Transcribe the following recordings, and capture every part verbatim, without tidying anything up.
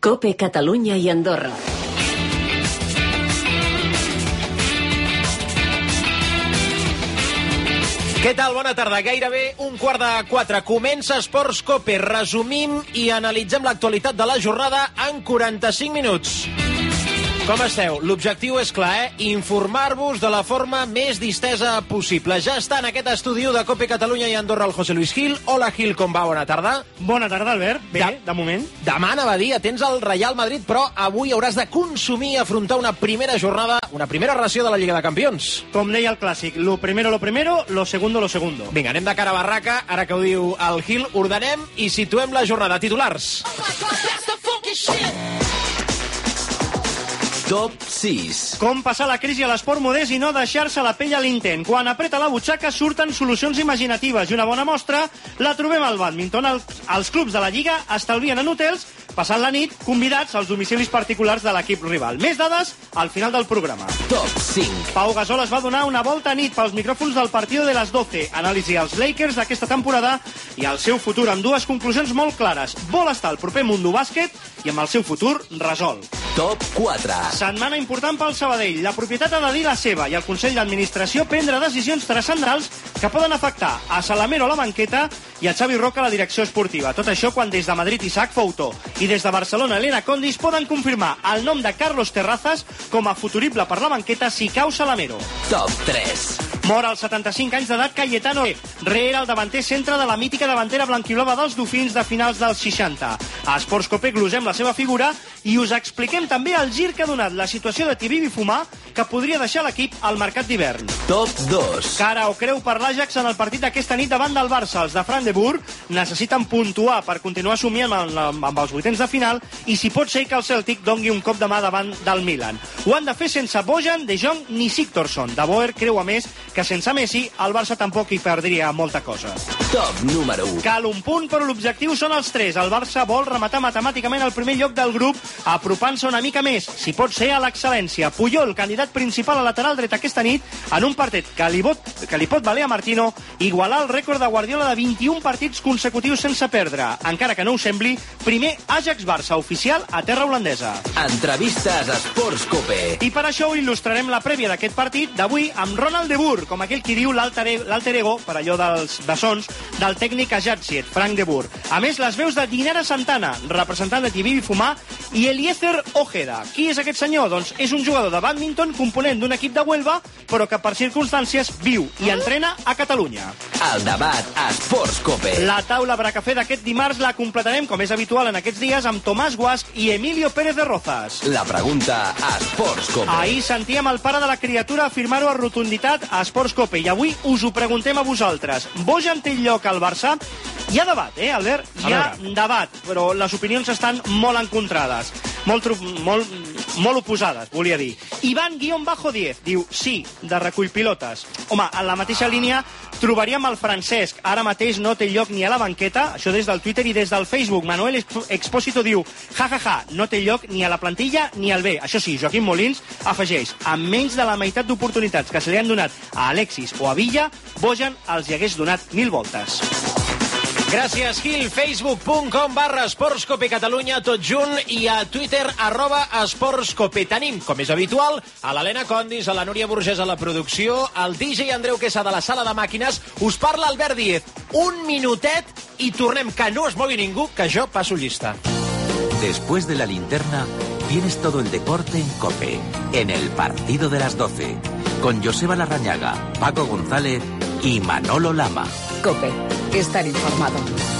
COPE Catalunya i Andorra. Què tal? Bona tarda. Gairebé un quart de quatre. Comença Esports COPE. Resumim i analitzem l'actualitat de la jornada en quaranta-cinc minuts. Com esteu? L'objectiu és clar, eh? Informar-vos de la forma més distesa possible. Ja està en aquest estudi de COPE Catalunya i Andorra el José Luis Gil. Hola, Gil, com va? Bona tarda. Bona tarda, Albert. Bé, de, de moment. Demà anava a dir, tens el Real Madrid, però avui hauràs de consumir i afrontar una primera jornada, una primera ració de la Lliga de Campions. Com deia el clàssic, lo primero lo primero, lo segundo lo segundo. Vinga, anem de cara a barraca, ara que ho diu el Gil, ordenem i situem la jornada. Titulars. Top sis. Com passar la crisi a l'esport modest i no deixar-se la pell a l'intent. Quan apreta la butxaca surten solucions imaginatives i una bona mostra la trobem al bàdminton. El, els clubs de la Lliga estalvien en hotels passant la nit convidats als domicilis particulars de l'equip rival. Més dades al final del programa. Top cinc. Pau Gasol es va donar una volta a nit pels micròfons del Partido de les doce. Anàlisi als Lakers d'aquesta temporada i el seu futur amb dues conclusions molt clares. Vol estar al proper Mundo Bàsquet i amb el seu futur resolt. Top quatre. Setmana important pel Sabadell. La propietat ha de dir la seva i el Consell d'Administració prendre decisions transcendentals que poden afectar a Salamero a la banqueta i a Xavi Roca a la direcció esportiva. Tot això quan des de Madrid Isaac Fouto i des de Barcelona Elena Condis poden confirmar el nom de Carlos Terrazas com a futurible per la banqueta si cau Salamero. Top tres. Mor als setanta-cinc anys d'edat Cayetano Re era el davanter centre de la mítica davantera blanquiblava dels Dofins de finals dels seixanta. A Esports COPE glosem la seva figura i us expliquem també el gir que ha donat la situació de Tibibi Fumà que podria deixar l'equip al mercat d'hivern. Top dos. Cara o creu per l'Ajax en el partit d'aquesta nit davant del Barça. Els de Frank de Boer necessiten puntuar per continuar somiant amb, amb els vuitens de final i si pot ser que el Celtic dongui un cop de mà davant del Milan. Ho han de fer sense Bojan, De Jong ni Sigtorsson. De Boer creu a més que sense Messi el Barça tampoc hi perdria molta cosa. Top número u. Cal un punt, però l'objectiu són els tres. El Barça vol rematar matemàticament el primer lloc del grup, apropant-se una mica més, si pot ser a l'excel·lència. Puyol, candidat principal a lateral dret aquesta nit, en un partit que li, pot, que li pot valer a Martino igualar el rècord de Guardiola de vint-i-un partits consecutius sense perdre. Encara que no ho sembli, primer Ajax-Barça oficial a terra holandesa. Entrevistes a Esports COPE. I per això il·lustrarem la prèvia d'aquest partit d'avui amb Ronald de Boer, com aquell qui diu l'alter ego, per allò dels bessons, del tècnic Ajaxiet, Frank de Boer. A més, les veus de Dinara Santana, representant de Tibibi Fumà, i Eliezer Ojeda. Qui és aquest senyor? Doncs és un jugador de bàdminton component d'un equip de Huelva, però que per circumstàncies viu i entrena a Catalunya. El debat a Esports COPE. La taula Bracafé d'aquest dimarts la completarem, com és habitual en aquests dies, amb Tomàs Guasch i Emilio Pérez de Rozas. La pregunta a Esports COPE. Ahir sentíem el pare de la criatura afirmar-ho a rotunditat a Esports COPE i avui us ho preguntem a vosaltres. Bojan té lloc al Barça? Hi ha debat, eh, Albert? Hi ha debat, però les opinions estan molt encontrades, molt, molt, molt oposades, volia dir. Ivan guion bajo diez diu sí, de recull pilotes. Home, en la mateixa línia trobaríem el Francesc. Ara mateix no té lloc ni a la banqueta, això des del Twitter i des del Facebook. Manuel Expósito diu ja, ja, ja, no té lloc ni a la plantilla ni al B. Això sí, Joaquim Molins afegeix, amb menys de la meitat d'oportunitats que se li han donat a Alexis o a Villa, Bojan els hi hagués donat mil voltes. Gràcies, Gil. Facebook.com barra EsportsCope Catalunya, tot junt, i a Twitter, arroba EsportsCope. Tenim, com és habitual, a l'Helena Condis, a la Núria Burgés a la producció, al D J Andreu Quesa de la sala de màquines. Us parla Albert Díez. Un minutet i tornem, que no es mogui ningú, que jo passo llista. Después de la linterna, tienes todo el deporte en COPE, en el partido de las doce, con Joseba Larrañaga, Paco González y Manolo Lama. COPE. Estar informado.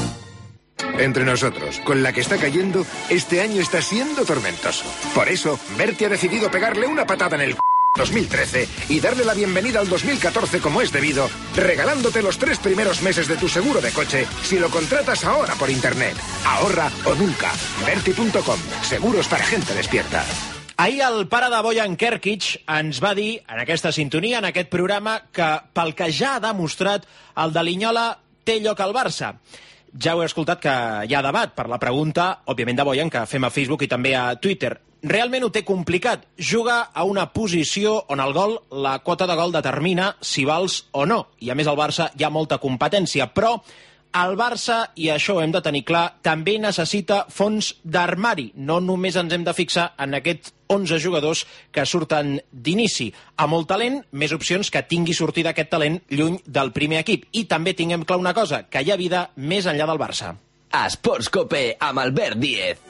Entre nosotros, con la que está cayendo, este año está siendo tormentoso. Por eso, Berti ha decidido pegarle una patada en el c... dos mil trece y darle la bienvenida al dos mil catorce como es debido, regalándote los tres primeros meses de tu seguro de coche si lo contratas ahora por internet. Ahorra o nunca. Berti punto com. Seguros para gente despierta. Ahir el pare de Bojan Kerkic ens va dir, en aquesta sintonia, en aquest programa, que pel que ja ha demostrat, el de Linyola té lloc al Barça. Ja ho he escoltat que hi ha debat per la pregunta, òbviament de Bojan, que fem a Facebook i també a Twitter. Realment ho té complicat. Juga a una posició on el gol, la quota de gol determina si vals o no. I a més al Barça hi ha molta competència, però el Barça, i això ho hem de tenir clar, també necessita fons d'armari. No només ens hem de fixar en aquests onze jugadors que surten d'inici. A molt talent, més opcions que tingui sortida aquest talent lluny del primer equip. I també tinguem clar una cosa, que hi ha vida més enllà del Barça. Esports Cope amb Albert Díez.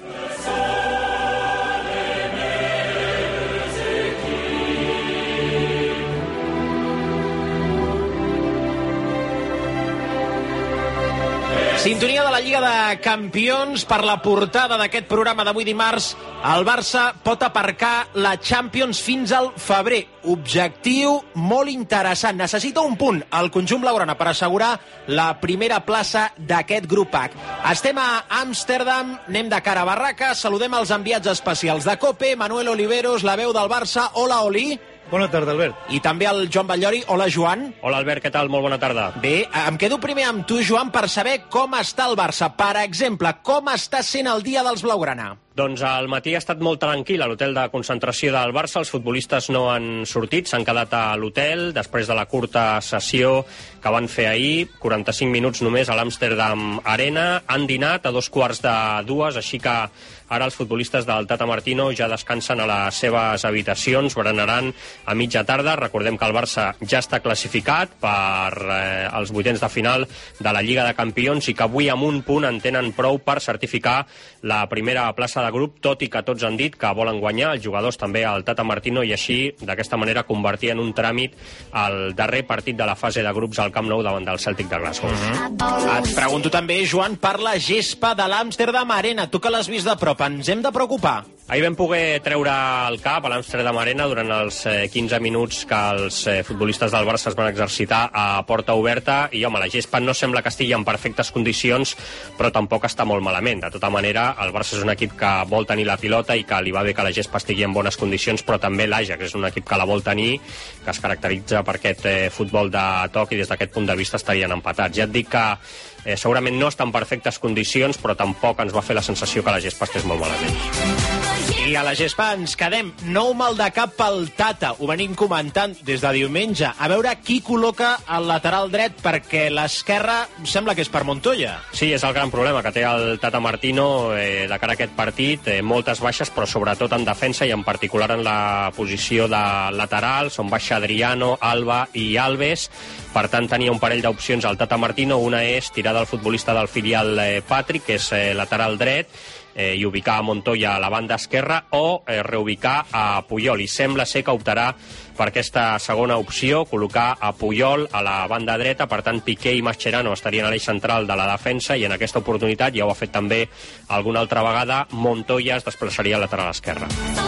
Sintonia de la Lliga de Campions. Per la portada d'aquest programa d'avui dimarts, el Barça pot aparcar la Champions fins al febrer. Objectiu molt interessant. Necessita un punt al conjunt blaugrana per assegurar la primera plaça d'aquest grup H. Estem a Amsterdam, anem de cara a barraca, saludem els enviats especials de COPE, Manuel Oliveros, la veu del Barça. Hola, Oli. Bona tarda, Albert. I també el Joan Batllori. Hola, Joan. Hola, Albert, què tal? Molt bona tarda. Bé, em quedo primer amb tu, Joan, per saber com està el Barça. Per exemple, com està sent el dia dels blaugrana? Doncs al matí ha estat molt tranquil a l'hotel de concentració del Barça. Els futbolistes no han sortit, s'han quedat a l'hotel després de la curta sessió que van fer ahir, quaranta-cinc minuts només a l'Amsterdam Arena. Han dinat a dos quarts de dues, així que ara els futbolistes del Tata Martino ja descansen a les seves habitacions, berenaran a mitja tarda. Recordem que el Barça ja està classificat per eh, els vuitens de final de la Lliga de Campions i que avui amb un punt en tenen prou per certificar la primera plaça de grup, tot i que tots han dit que volen guanyar, els jugadors també al Tata Martino, i així, d'aquesta manera, convertir en un tràmit el darrer partit de la fase de grups al Camp Nou davant del Celtic de Glasgow. Mm-hmm. Et pregunto també, Joan, per la gespa de l'Amsterdam Arena. Tu que l'has vist de prop, ens hem de preocupar? Ahir vam poder treure el cap a l'Amsterdam Arena durant els eh, quinze minuts que els eh, futbolistes del Barça es van exercitar a porta oberta i, home, la gespa no sembla que estigui en perfectes condicions, però tampoc està molt malament. De tota manera, el Barça és un equip que vol tenir la pilota i que li va bé que la gespa estigui en bones condicions, però també l'Ajax és un equip que la vol tenir, que es caracteritza per aquest eh, futbol de toc, i des d'aquest punt de vista estarien empatats. Ja et dic que eh, segurament no està en perfectes condicions, però tampoc ens va fer la sensació que la gespa estés molt malament. I a la gespa ens quedem. Nou mal de cap pel Tata. Ho venim comentant des de diumenge. A veure qui col·loca el lateral dret, perquè l'esquerra sembla que és per Montoya. Sí, és el gran problema que té el Tata Martino eh, de cara a aquest partit. Eh, moltes baixes, però sobretot en defensa i en particular en la posició de lateral. Són baixa Adriano, Alba i Alves. Per tant, tenia un parell d'opcions al Tata Martino. Una és tirar del futbolista del filial eh, Patrick, que és eh, lateral dret, eh, i ubicar a Montoya a la banda esquerra, o eh, reubicar a Puyol. I sembla ser que optarà per aquesta segona opció, col·locar a Puyol a la banda dreta. Per tant, Piqué i Mascherano estarien a l'eix central de la defensa, i en aquesta oportunitat, ja ho ha fet també alguna altra vegada, Montoya es desplaçaria al lateral esquerre.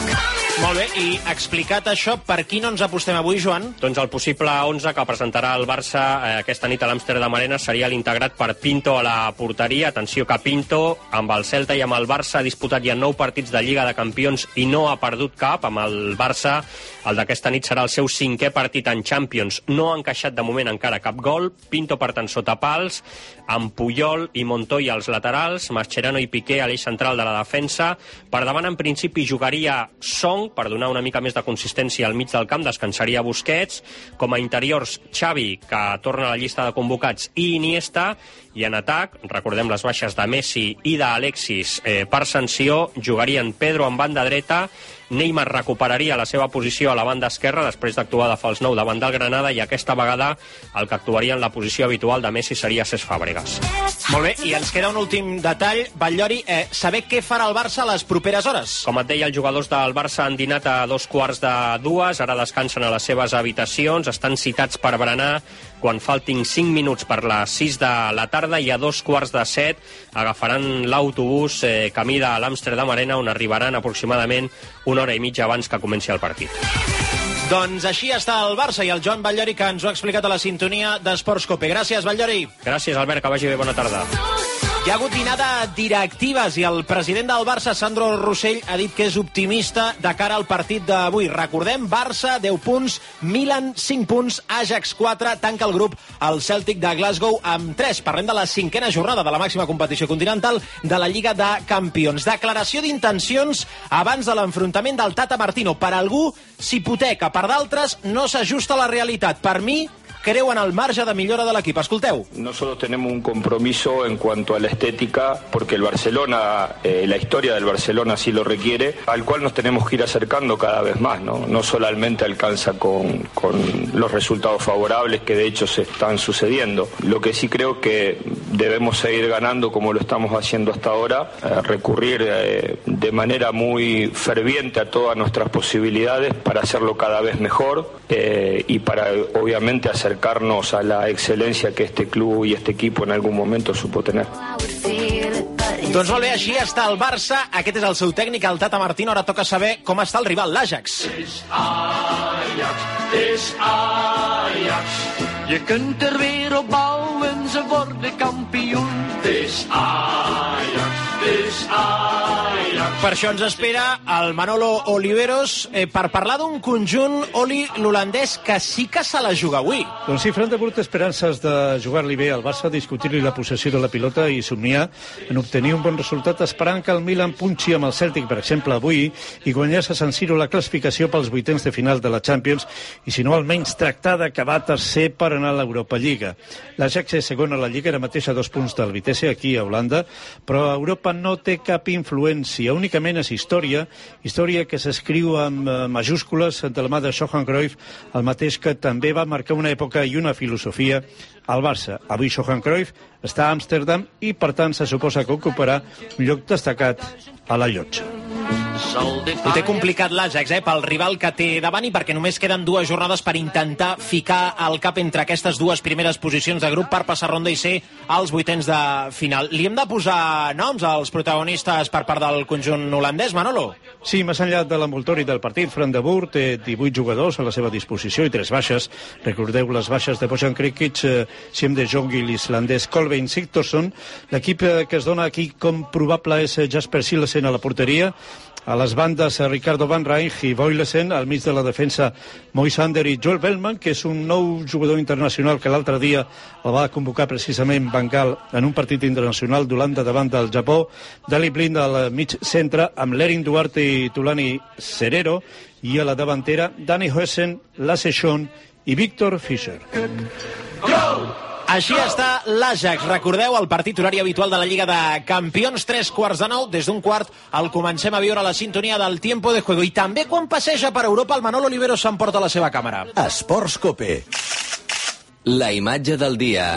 Molt bé, i explicat això, per qui no ens apostem avui, Joan? Doncs el possible onze que presentarà el Barça eh, aquesta nit a l'Amsterdam Arena seria l'integrat per Pinto a la porteria. Atenció que Pinto, amb el Celta i amb el Barça, ha disputat ja nou partits de Lliga de Campions i no ha perdut cap. Amb el Barça, el d'aquesta nit serà el seu cinquè partit en Champions. No ha encaixat de moment encara cap gol. Pinto, per tant, sota pals, amb Puyol i Montoya als laterals, Mascherano i Piqué a l'eix central de la defensa. Per davant, en principi, jugaria Song, per donar una mica més de consistència al mig del camp, descansaria Busquets. Com a interiors, Xavi, que torna a la llista de convocats, i Iniesta. I en atac, recordem les baixes de Messi i d'Alexis eh, per sanció, jugarien Pedro en banda dreta, Neymar recuperaria la seva posició a la banda esquerra després d'actuar de fals nou davant del Granada, i aquesta vegada el que actuaria en la posició habitual de Messi seria Cesc Fàbregas. Molt bé, i ens queda un últim detall, Batllori, eh, saber què farà el Barça a les properes hores. Com et deia, els jugadors del Barça han dinat a dos quarts de dues, ara descansen a les seves habitacions, estan citats per berenar quan faltin cinc minuts per les sis de la tarda, i a dos quarts de set agafaran l'autobús eh, camí de l'Amsterdam Arena, on arribaran aproximadament una hora i mitja abans que comenci el partit. Doncs així està el Barça i el Joan Batllori, que ens ho ha explicat a la sintonia d'Esports Cope. Gràcies, Batllori. Gràcies, Albert, que vagi bé, bona tarda. Hi ha hagut dinada directives i el president del Barça, Sandro Rossell, ha dit que és optimista de cara al partit d'avui. Recordem, Barça, deu punts, Milan, cinc punts, Ajax, quatre, tanca el grup el Celtic de Glasgow amb tres. Parlem de la cinquena jornada de la màxima competició continental de la Lliga de Campions. Declaració d'intencions abans de l'enfrontament del Tata Martino. Per algú s'hipoteca, per d'altres no s'ajusta a la realitat. Per mi, creuen el marge de millora de l'equip. Escolteu. Nosotros tenemos un compromiso en cuanto a la estética, porque el Barcelona, eh, la historia del Barcelona así lo requiere, al cual nos tenemos que ir acercando cada vez más, ¿no? No solamente alcanza con, con los resultados favorables que de hecho se están sucediendo. Lo que sí creo que debemos seguir ganando como lo estamos haciendo hasta ahora, eh, recurrir eh, de manera muy ferviente a todas nuestras posibilidades para hacerlo cada vez mejor eh, y para obviamente acercarnos a la excelencia que este club y este equipo en algún momento supo tener. Doncs molt bé, així està el Barça. Aquest és el seu tècnic, el Tata Martino. Ara toca saber com està el rival, l'Ajax. És Ajax, és Ajax. Je kunt er weer op bouwen, ze worden kampioen. És Ajax, és Ajax. Per això ens espera el Manolo Oliveros eh, per parlar d'un conjunt, Oli, l'holandès, que sí que se la juga avui. Doncs sí, Fran de Boer té esperances de jugar-li bé al Barça, discutir-li la possessió de la pilota i somniar en obtenir un bon resultat, esperant que el Milan punxi amb el Celtic, per exemple, avui, i guanyar-se a San Siro la classificació pels vuitens de final de la Champions, i si no, almenys tractar d'acabar tercer per anar a l'Europa Lliga. L'Ajax és segon a la Lliga, ara mateix a dos punts del Vitesse, aquí a Holanda, però a Europa no té cap influència, únicament és història, història que s'escriu amb majúscules de la mà de Johan Cruyff, el mateix que també va marcar una època i una filosofia al Barça. Avui Johan Cruyff està a Amsterdam i, per tant, se suposa que ocuparà un lloc destacat a la llotja. Ho té complicat l'Ajax, eh, pel rival que té davant i perquè només queden dues jornades per intentar ficar el cap entre aquestes dues primeres posicions de grup per passar ronda i ser als vuitens de final. Li hem de posar noms als protagonistes per part del conjunt holandès, Manolo? Sí, més enllà de l'envoltori del partit, Fran de Boer té divuit jugadors a la seva disposició i tres baixes. Recordeu les baixes de Bojan Krikic, eh, Siem de Jong i l'islandès Kolbeinn Sigthorsson. L'equip eh, que es dona aquí com probable és Jasper Cillessen a la porteria. A les bandes, Ricardo Van Rijn i Boylessen, al mig de la defensa Moisander i Joel Bellman, que és un nou jugador internacional que l'altre dia el va convocar precisament Van Gaal en un partit internacional d'Holanda davant del Japó. Dali Blind al mig centre, amb l'Erin Duarte i Tulani Serero, i a la davantera Danny Huijsen, Lasse Schön i Victor Fischer. Go! Així està l'Ajax. Recordeu el partit horari habitual de la Lliga de Campions, tres quarts de nou. Des d'un quart el comencem a viure la sintonia del tiempo de juego. I també quan passeja per Europa el Manolo Oliveros s'emporta la seva càmera. Esports Cope. La imatge del dia.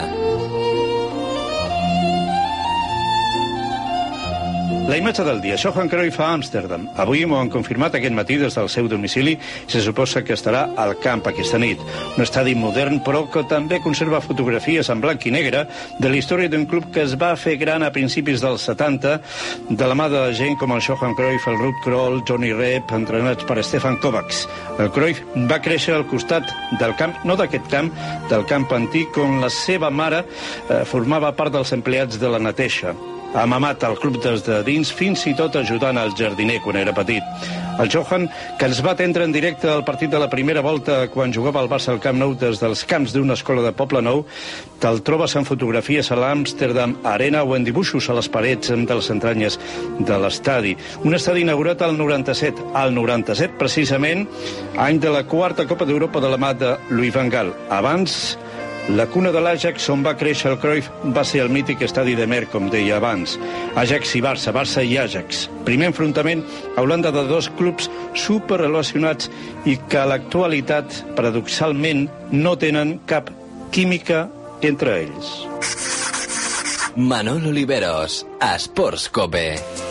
La imatge del dia. Johan Cruyff a Amsterdam. Avui m'ho han confirmat aquest matí des del seu domicili i se suposa que estarà al camp aquesta nit. Un estadi modern, però que també conserva fotografies en blanc i negre de la història d'un club que es va fer gran a principis dels setanta, de la mà de gent com el Johan Cruyff, el Ruud Krol, Johnny Rep, entrenats per Stefan Kovacs. El Cruyff va créixer al costat del camp, no d'aquest camp, del camp antic, on la seva mare eh, formava part dels empleats de la neteja. Ha mamat el club des de dins, fins i tot ajudant al jardiner quan era petit. El Johan, que ens va atendre en directe al partit de la primera volta quan jugava al Barça al Camp Nou des dels camps d'una escola de Poble Nou, te'l trobes en fotografies a l'Amsterdam Arena o en dibuixos a les parets de les entranyes de l'estadi. Un estadi inaugurat al noranta-set. Al noranta-set, precisament, any de la quarta Copa d'Europa de la mà de Louis van Gaal. Abans, la cuna de l'Ajax, on va créixer el Cruyff, va ser el mític estadi de Mer, com deia abans. Ajax i Barça, Barça i Ajax. Primer enfrontament a Holanda de dos clubs superrelacionats i que a l'actualitat, paradoxalment, no tenen cap química entre ells. Manolo Oliveros, a Esports Cope.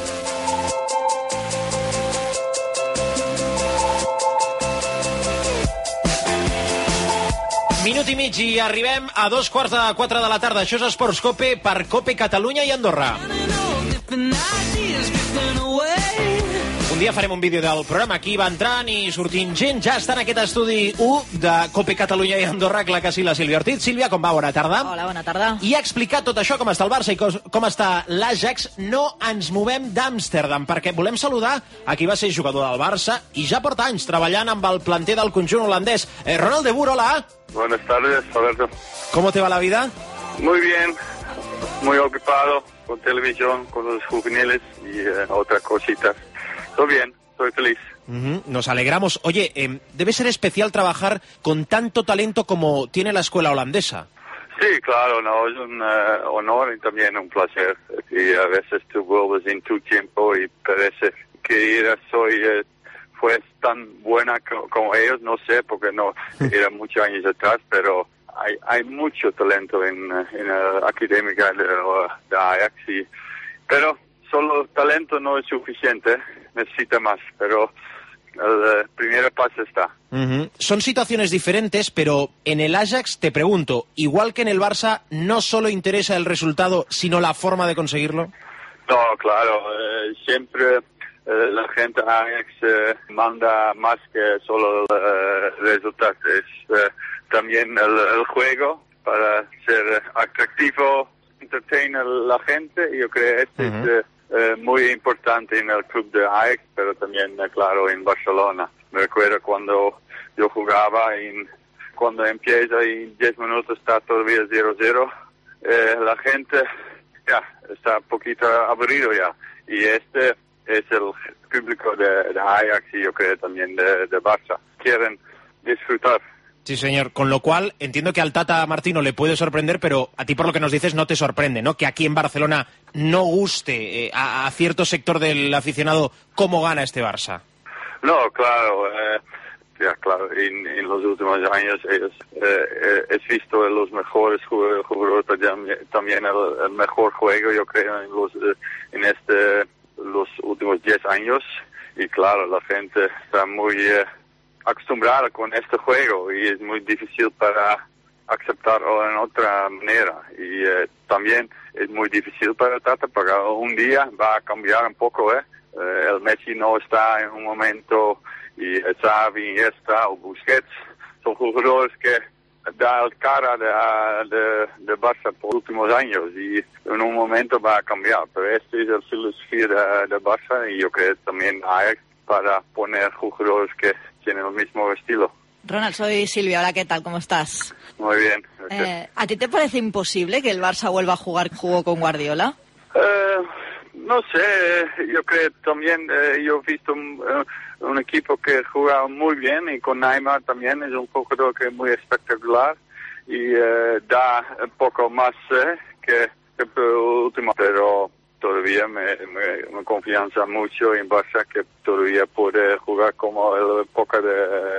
Minut i mig i arribem a dos quarts de quatre de la tarda. Això és Esports Cope per Cope Catalunya i Andorra. Un dia farem un vídeo del programa. Aquí va entrant i sortint gent. Ja està en aquest estudi u de Cope Catalunya i Andorra. Clar que sí, la Sílvia Ortiz. Sílvia, com va? Bona tarda. Hola, bona tarda. I ha explicat tot això, com està el Barça i com està l'Ajax. No ens movem d'Amsterdam, perquè volem saludar a qui va ser jugador del Barça i ja porta anys treballant amb el planter del conjunt holandès. Eh, Ronald de Boer, hola. Buenas tardes, Alberto. ¿Cómo te va la vida? Muy bien, muy ocupado con televisión, con los juveniles y eh, otras cositas. Todo bien. estoy feliz. Uh-huh. Nos alegramos. Oye, eh, debe ser especial trabajar con tanto talento como tiene la escuela holandesa. Sí, claro, no, es un uh, honor y también un placer. Y a veces tú vuelves en tu tiempo y parece que era, soy, uh, fue tan buena co- como ellos, no sé, porque no era muchos años atrás, pero hay hay mucho talento en, en la académica de, de Ajax. Y, pero solo talento no es suficiente, necesita más, pero el primer paso está. Uh-huh. Son situaciones diferentes, pero en el Ajax, te pregunto, igual que en el Barça, ¿no solo interesa el resultado, sino la forma de conseguirlo? No, claro, eh, siempre eh, la gente Ajax eh, manda más que solo el eh, resultado, es eh, también el, el juego para ser atractivo, entertain a la gente. Yo creo que este uh-huh. es... Eh, Eh, muy importante en el club de Ajax, pero también, eh, claro, en Barcelona. Me recuerdo cuando yo jugaba, en, cuando empieza y en diez minutos está todavía cero cero, eh, la gente ya está un poquito aburrido ya. Y este es el público de, de Ajax y yo creo también de, de Barça. Quieren disfrutar. Sí, señor. Con lo cual, entiendo que al Tata Martino le puede sorprender, pero a ti por lo que nos dices no te sorprende, ¿no? Que aquí en Barcelona no guste eh, a, a cierto sector del aficionado cómo gana este Barça. No, claro. Eh, ya, claro. En, en los últimos años ellos, eh, he visto los mejores jugadores, también el, el mejor juego, yo creo, en los en este los últimos diez años. Y claro, la gente está muy... Eh, acostumbrada con este juego y es muy difícil para aceptarlo en otra manera y eh, también es muy difícil para Tata porque un día va a cambiar un poco, ¿eh? Eh, el Messi no está en un momento y Xavi, Iniesta o Busquets son jugadores que dan cara de, de, de Barça por los últimos años y en un momento va a cambiar, pero este es la filosofía de, de Barça y yo creo también Ajax para poner jugadores que tienen el mismo estilo. Ronald, soy Silvia. Hola, ¿qué tal? ¿Cómo estás? Muy bien. Eh, ¿A ti te parece imposible que el Barça vuelva a jugar jugó con Guardiola? Eh, no sé, yo creo también, eh, yo he visto un, uh, un equipo que juega muy bien y con Neymar también es un jugador que es muy espectacular y eh, da un poco más eh, que, que el último, pero todavía me, me, me confianza mucho en Barça que todavía puede jugar como la época de,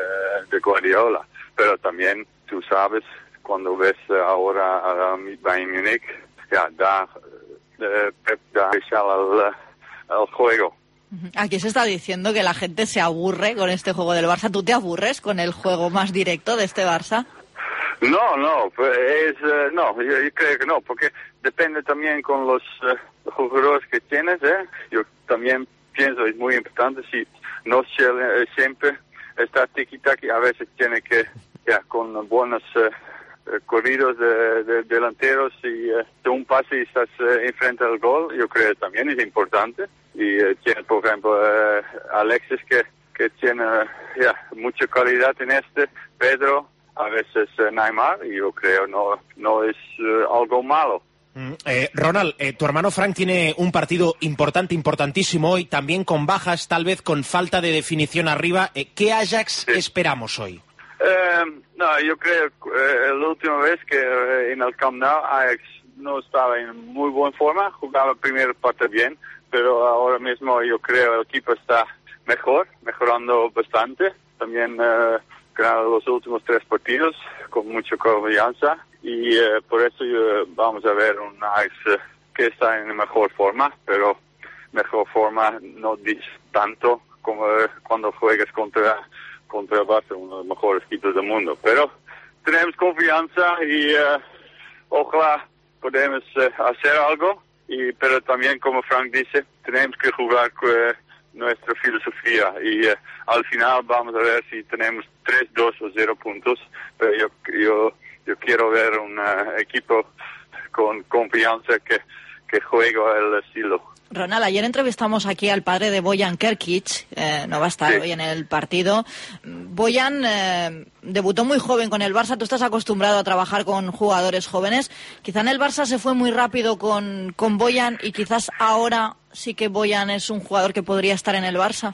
de Guardiola. Pero también, tú sabes, cuando ves ahora a Bayern Múnich, ya da, eh, da al, al juego. Aquí se está diciendo que la gente se aburre con este juego del Barça. ¿Tú te aburres con el juego más directo de este Barça? No, no, es, uh, no, yo, yo creo que no, porque depende también con los uh, jugadores que tienes, ¿eh? Yo también pienso es muy importante si no se, siempre está tiki-taki, a veces tiene que, ya, con buenos uh, corridos de, de delanteros y uh, de un pase y estás uh, enfrente al gol, yo creo que también es importante. Y uh, tiene, por ejemplo, uh, Alexis que, que tiene uh, ya, mucha calidad en este, Pedro, a veces uh, Neymar, y yo creo no no es uh, algo malo. Mm, eh, Ronald, eh, tu hermano Frank tiene un partido importante, importantísimo hoy, también con bajas, tal vez con falta de definición arriba. Eh, ¿Qué Ajax sí. esperamos hoy? Eh, no, yo creo que eh, la última vez que eh, en el Camp Nou Ajax no estaba en muy buena forma, jugaba la primera parte bien, pero ahora mismo yo creo que el equipo está mejor, mejorando bastante. También eh, ganado los últimos tres partidos con mucha confianza y eh, por eso eh, vamos a ver un Ajax eh, que está en mejor forma, pero mejor forma no dice tanto como eh, cuando juegas contra contra el Barça, uno de los mejores equipos del mundo. Pero tenemos confianza y eh, ojalá podemos eh, hacer algo, y pero también como Frank dice, tenemos que jugar con eh, nuestra filosofía y eh, al final vamos a ver si tenemos tres, dos o cero puntos, pero yo yo yo quiero ver un uh, equipo con confianza que, que juega el estilo. Ronald, ayer entrevistamos aquí al padre de Bojan Krkić, eh, no va a estar sí. hoy en el partido. Bojan eh, debutó muy joven con el Barça, tú estás acostumbrado a trabajar con jugadores jóvenes. Quizá en el Barça se fue muy rápido con, con Bojan y quizás ahora sí que Bojan es un jugador que podría estar en el Barça. Eh,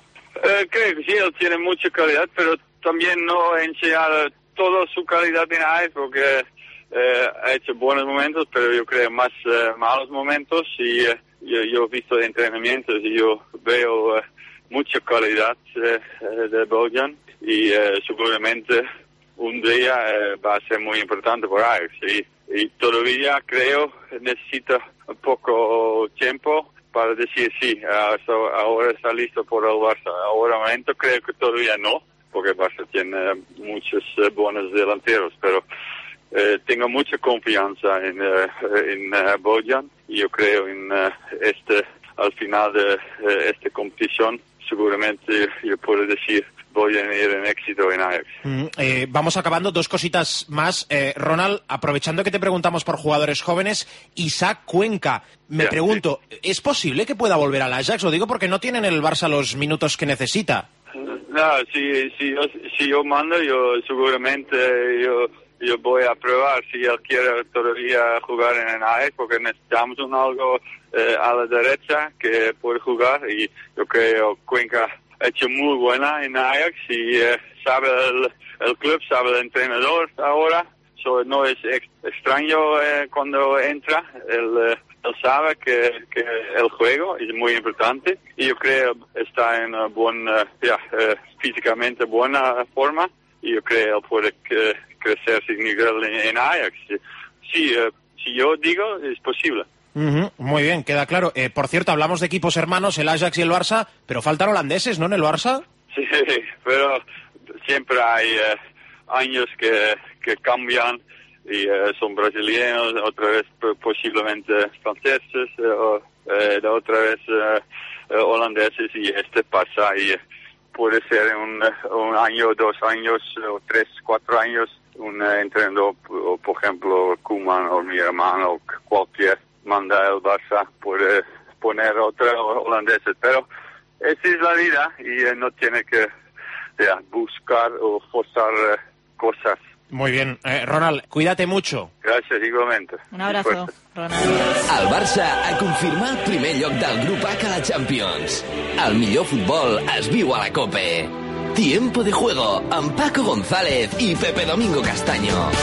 Eh, creo que sí, él tiene mucha calidad, pero también no enseñar toda su calidad en Ajax, porque eh, ha hecho buenos momentos, pero yo creo más eh, malos momentos, y eh, yo, yo he visto entrenamientos y yo veo eh, mucha calidad eh, de Bojan, y eh, seguramente un día eh, va a ser muy importante por Ajax, y, y todavía creo necesita un poco tiempo para decir sí, ahora está listo por el Barça. Ahora momento creo que todavía no, porque el Barça tiene muchos eh, buenos delanteros, pero eh, tengo mucha confianza en, eh, en uh, Bojan, y yo creo en uh, este, al final de uh, esta competición, seguramente yo puedo decir voy a ir en éxito en Ajax. Mm, eh, vamos acabando, dos cositas más. Eh, Ronald, aprovechando que te preguntamos por jugadores jóvenes, Isaac Cuenca, me yeah, pregunto, sí. ¿es posible que pueda volver al Ajax? Lo digo porque no tienen el Barça los minutos que necesita. No, si, si, yo, si yo mando, yo seguramente yo, yo voy a probar si él quiere todavía jugar en el Ajax, porque necesitamos un algo eh, a la derecha que puede jugar, y yo creo Cuenca ha hecho muy buena en Ajax, y eh, sabe el, el club, sabe el entrenador ahora, so, no es ex, extraño eh, cuando entra, él, eh, él sabe que, que el juego es muy importante, y yo creo está en una buena, yeah, eh, físicamente buena forma, y yo creo puede que, crecer significativamente en Ajax. Sí, eh, si yo digo, es posible. Uh-huh, muy bien, queda claro. Eh, por cierto, hablamos de equipos hermanos, el Ajax y el Barça, pero faltan holandeses, ¿no, en el Barça? Sí, pero siempre hay eh, años que, que cambian, y eh, son brasileños, otra vez posiblemente franceses, eh, eh, otra vez eh, eh, holandeses, y este pasa, y puede ser un, un año, dos años, o tres, cuatro años, un eh, entrenador, por, por ejemplo, Koeman o mi hermano, o cualquier manda el Barça, puede poner otra holandesa, pero esa es la vida, y eh, no tiene que yeah, buscar o forzar eh, cosas. Muy bien. Eh, Ronald, cuídate mucho. Gràcies, igualment. Un abrazo, Ronald. El Barça ha confirmat el primer lloc del grup H a la Champions. El millor futbol es viu a la COPE. Tiempo de juego amb Paco González i Pepe Domingo Castaño.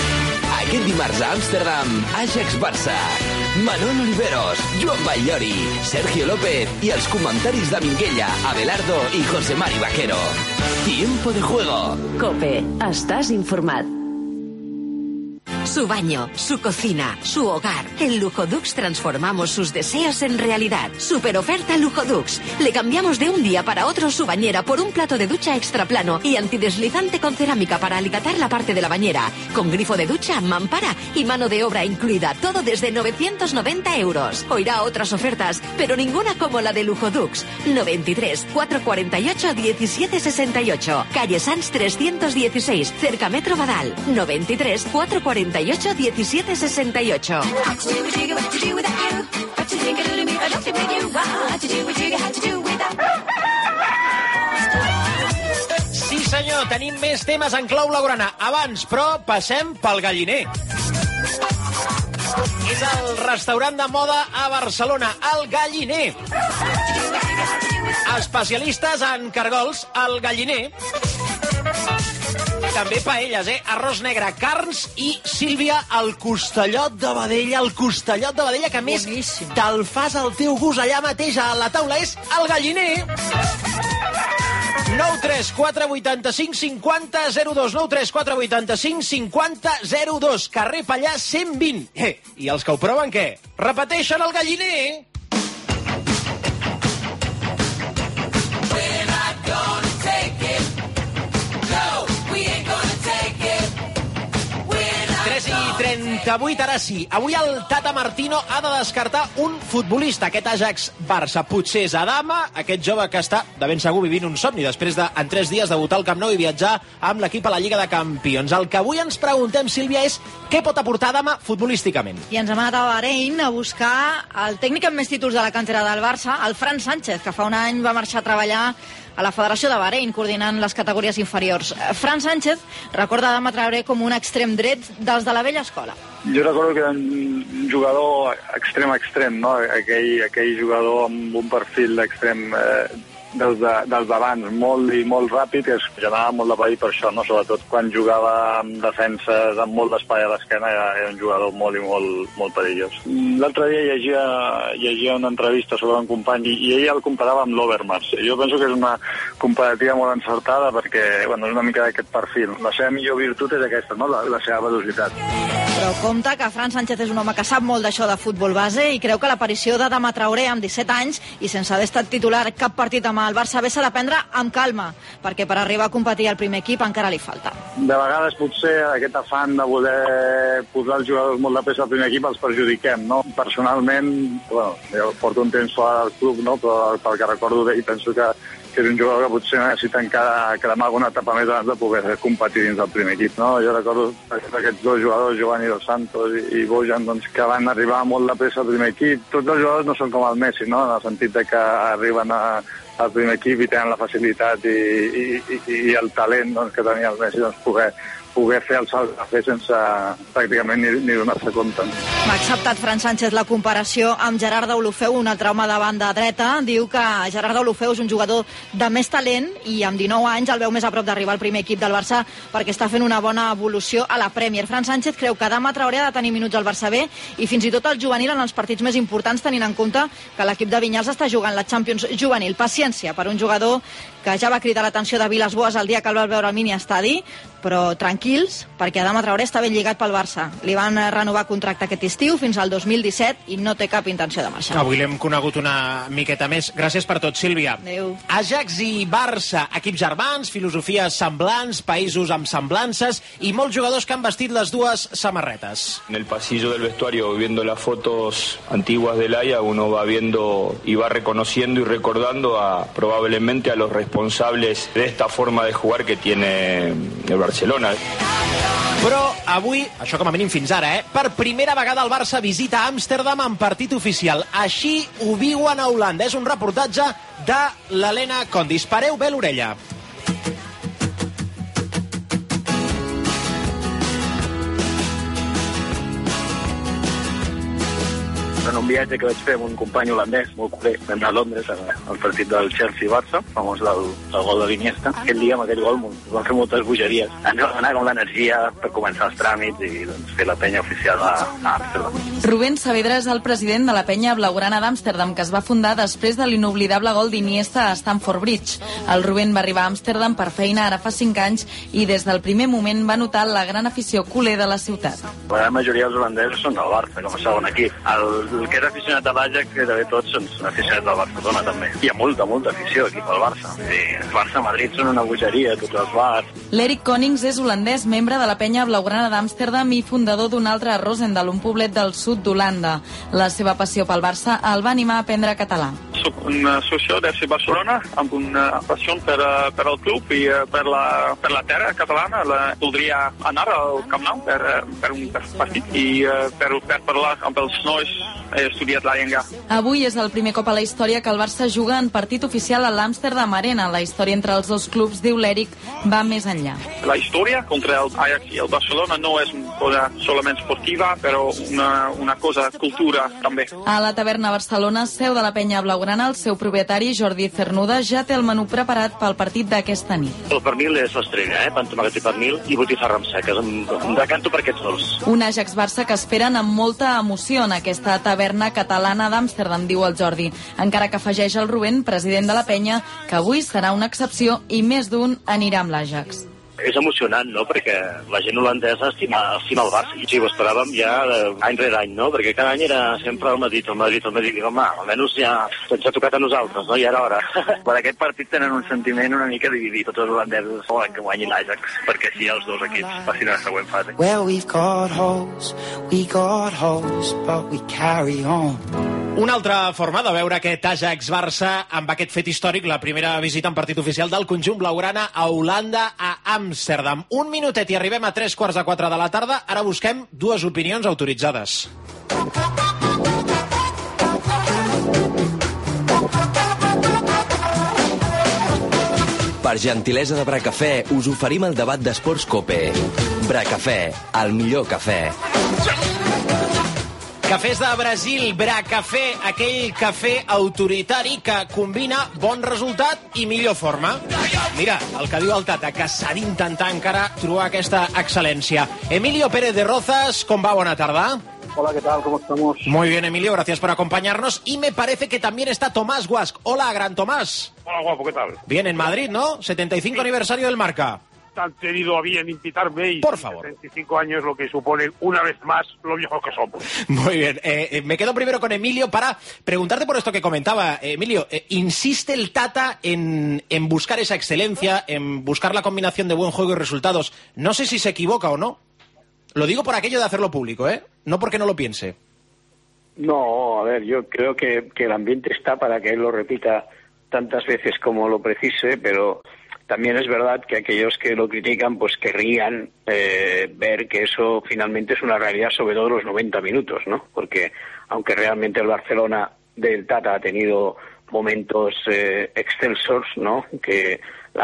Aquest dimarts a Amsterdam, Ajax-Barça. Manol Oliveros, Joan Batllori, Sergio López i els comentaris de Minguella, Abelardo i José Mari Vaquero. Tiempo de juego. COPE. Estás informat. Su baño, su cocina, su hogar. En Lujodux transformamos sus deseos en realidad. Super oferta Lujodux. Le cambiamos de un día para otro su bañera por un plato de ducha extra plano y antideslizante con cerámica para alicatar la parte de la bañera. Con grifo de ducha, mampara y mano de obra incluida. Todo desde novecientos noventa euros. Oirá otras ofertas, pero ninguna como la de Lujodux. noventa y tres, cuatrocientos cuarenta y ocho, diecisiete sesenta y ocho. Calle Sanz trescientos dieciséis, cerca Metro Badal. noventa y tres, cuatrocientos cuarenta y ocho, diecisiete sesenta y ocho. Sí, senyor, tenim més temes en clau blaugrana. Abans, però, passem pel Galliner. És el restaurant de moda a Barcelona, el Galliner. Especialistes en cargols, el Galliner. També paelles, eh? Arròs negre, carns i, Sílvia, el costellot de vedella, el costellot de vedella, que a més te'l fas al teu gust allà mateix a la taula, és el Galliner. nou tres quatre vuit cinc cinquanta zero dos, nou tres quatre vuit cinc cinquanta zero dos, carrer Pallà cent vint. Eh, i els que ho proven, què? Repeteixen el Galliner. trenta-vuit, ara sí. Avui el Tata Martino ha de descartar un futbolista. Aquest Ajax-Barça potser és Adama, aquest jove que està de ben segur vivint un somni després de, en tres dies, debutar al Camp Nou i viatjar amb l'equip a la Lliga de Campions. El que avui ens preguntem, Sílvia, és què pot aportar Adama futbolísticament? I ens hem anat a Bahrein a buscar el tècnic amb més títols de la cantera del Barça, el Fran Sánchez, que fa un any va marxar a treballar a la Federació de Bahrein, coordinant les categories inferiors. Fran Sánchez recorda Adama Traoré com un extrem dret dels de la vella escola. Jo recordo que era un jugador extrem extrem, no? Aquell, aquell jugador amb un perfil d'extrem eh, dels de, dels d'abans, molt i molt ràpid, que es generava molt de perill per això, no? Sobretot quan jugava amb defenses amb molt d'espai a l'esquena, era, era un jugador molt i molt, molt perillós. L'altre dia llegia, llegia una entrevista sobre un company i, i ell el comparava amb l'Overmars. Jo penso que és una comparativa molt encertada perquè, bueno, és una mica d'aquest perfil. La seva millor virtut és aquesta, no? La, la seva velocitat. Però compte que Fran Sánchez és un home que sap molt d'això de futbol base i creu que l'aparició d'Adama Traoré amb disset anys i sense haver estat titular cap partit amb el Barça B s'ha de prendre amb calma, perquè per arribar a competir al primer equip encara li falta. De vegades potser aquest afant de voler posar els jugadors molt de pes al primer equip els perjudiquem, no? Personalment, bueno, jo porto un temps fora del club, no? Però pel que recordo d'ell penso que que és un jugador que potser necessita encara cremar alguna etapa més abans de poder competir dins del primer equip, no? Jo recordo aquests dos jugadors, Giovanni Dos Santos i, i Bojan, doncs, que van arribar molt de pressa al primer equip. Tots els jugadors no són com el Messi, no? En el sentit de que arriben a, al primer equip i tenen la facilitat i, i, i, i el talent, doncs, que tenia el Messi, doncs, poder poder fer el salt a fer sense pràcticament ni, ni donar-se compte. M'ha acceptat Fran Sánchez la comparació amb Gerard Deulofeu, un altre home de banda dreta. Diu que Gerard Deulofeu és un jugador de més talent i amb dinou anys el veu més a prop d'arribar al primer equip del Barça perquè està fent una bona evolució a la Premier. Fran Sánchez creu que Adama Traoré ha de tenir minuts al Barça B i fins i tot el juvenil en els partits més importants, tenint en compte que l'equip de Vinyals està jugant la Champions juvenil. Paciència per un jugador que ja va cridar l'atenció de Vilas Boas el dia que el va veure al mini estadi, però tranquils, perquè Adama Traoré està ben lligat pel Barça. Li van renovar contracte aquest estiu fins al dos mil disset i no té cap intenció de marxar. Avui l'hem conegut una miqueta més. Gràcies per tot, Sílvia. Adéu. Ajax i Barça, equips germans, filosofies semblants, països amb semblances i molts jugadors que han vestit les dues samarretes. En el pasillo del vestuario, viendo las fotos antiguas del Haya, uno va viendo y va reconociendo y recordando a probablemente a los responsables de esta forma de jugar que tiene el Barcelona. Però avui, això com a mínim fins ara, eh, per primera vegada el Barça visita Amsterdam en partit oficial. Així ho viuen a Holanda. És un reportatge de l'Helena Condis. Pareu bé l'orella. En un viatge que vaig fer amb un company holandès, molt culer, vam anar a Londres al partit del Chelsea-Barça, famós del, del gol de l'Iniesta. Aquell dia, amb aquell gol, vam fer moltes bogeries. Ens vam anar amb l'energia per començar els tràmits i doncs, fer la penya oficial a, a Amsterdam. Rubén Saavedra és el president de la penya blaugrana d'Amsterdam, que es va fundar després de l'inoblidable gol d'Iniesta a Stamford Bridge. El Rubén va arribar a Amsterdam per feina ara fa cinc anys i des del primer moment va notar la gran afició culer de la ciutat. La gran majoria dels holandesos són del Barça, com a segon equip. El el que és aficionat a l'Ajax, gairebé tots són aficionats del Barcelona, també. Hi ha molta, molta afició aquí pel Barça. Sí, el Barça-Madrid són una bogeria, tots els bars. L'Eric Konings és holandès, membre de la penya blaugrana d'Amsterdam i fundador d'un altre a Rosendal, un poblet del sud d'Holanda. La seva passió pel Barça el va animar a aprendre català. Soc un soci d'F C Barcelona amb una passió per, per al club i per la, per la terra catalana. La, voldria anar al Camp Nou per, per un partit i per, per parlar amb els nois. He estudiat la llengua. Avui és el primer cop a la història que el Barça juga en partit oficial a l'Amsterdam Arena. La història entre els dos clubs, diu l'Eric, va més enllà. La història contra el Ajax i el Barcelona no és una cosa solament esportiva, però una, una cosa cultura també. A la taverna Barcelona, seu de la penya blaugrana, el seu propietari, Jordi Cernuda, ja té el menú preparat pel partit d'aquesta nit. El pernil és l'estrella, eh? Pan tomàquet i pernil i botifarra amb seques. Em, em decanto per aquests dos. Un Ajax-Barça que esperen amb molta emoció en aquesta taverna catalana d'Amsterdam, diu el Jordi. Encara que afegeix el Rubén, president de la penya, que avui serà una excepció i més d'un anirà amb l'Ajax. És emocionant, no?, perquè la gent holandesa estima, estima el Barça. I sí, ho esperàvem ja any rere any, no?, perquè cada any era sempre el Madrid, el Madrid, el Madrid. I, home, almenys ja ens ha tocat a nosaltres, no?, i ara hora. Per aquest partit tenen un sentiment una mica dividit. Tots els holandesos volen que guanyi l'Ajax, perquè així els dos equips passin a la següent fase. Well, we've got holes, we got holes, but we carry on. Una altra forma de veure aquest Ajax-Barça amb aquest fet històric, la primera visita en partit oficial del conjunt blaugrana a Holanda, a Amsterdam. Un minutet i arribem a tres quarts de quatre de la tarda. Ara busquem dues opinions autoritzades. Per gentilesa de Bracafè, us oferim el debat d'Esports Cope. Bracafè, el millor cafè. Cafès de Brasil, Bracafé, aquell cafè autoritari que combina bon resultat i millor forma. Mira, el que diu el Tata, que s'ha d'intentar encara trobar aquesta excel·lència. Emilio Pérez de Rozas, com va? Bona tarda. Hola, ¿qué tal? ¿Cómo estamos? Muy bien, Emilio, gracias por acompañarnos. Y me parece que también está Tomás Guasch. Hola, gran Tomás. Hola, guapo, ¿qué tal? Bien, en Madrid, ¿no? setenta y cinco sí. Aniversario del Marca. Han tenido a bien invitarme y por favor. setenta y cinco años, lo que suponen una vez más lo viejos que somos. Muy bien, eh, me quedo primero con Emilio para preguntarte por esto que comentaba. Eh, Emilio, eh, insiste el Tata en, en buscar esa excelencia, en buscar la combinación de buen juego y resultados. No sé si se equivoca o no. Lo digo por aquello de hacerlo público, ¿eh? No porque no lo piense. No, a ver, yo creo que, que el ambiente está para que él lo repita tantas veces como lo precise, pero también es verdad que aquellos que lo critican pues querrían eh, ver que eso finalmente es una realidad sobre todo los noventa minutos, ¿no? Porque aunque realmente el Barcelona del Tata ha tenido momentos eh, excelsos, ¿no? Que la